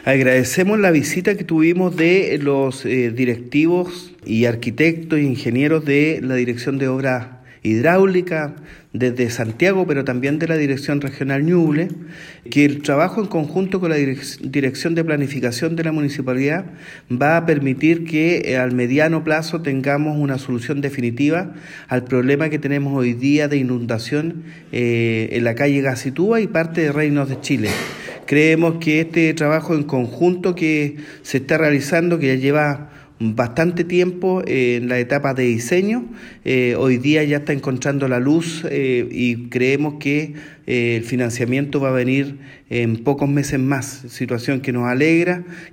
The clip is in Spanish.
Agradecemos la visita que tuvimos de los directivos y arquitectos e ingenieros de la Dirección de Obras Hidráulicas desde Santiago, pero también de la Dirección Regional Ñuble, que el trabajo en conjunto con la Dirección de Planificación de la Municipalidad va a permitir que al mediano plazo tengamos una solución definitiva al problema que tenemos hoy día de inundación en la calle Gacitúa y parte de Reinos de Chile. Creemos que este trabajo en conjunto que se está realizando, que ya lleva bastante tiempo en la etapa de diseño, hoy día ya está encontrando la luz y creemos que el financiamiento va a venir en pocos meses más, situación que nos alegra.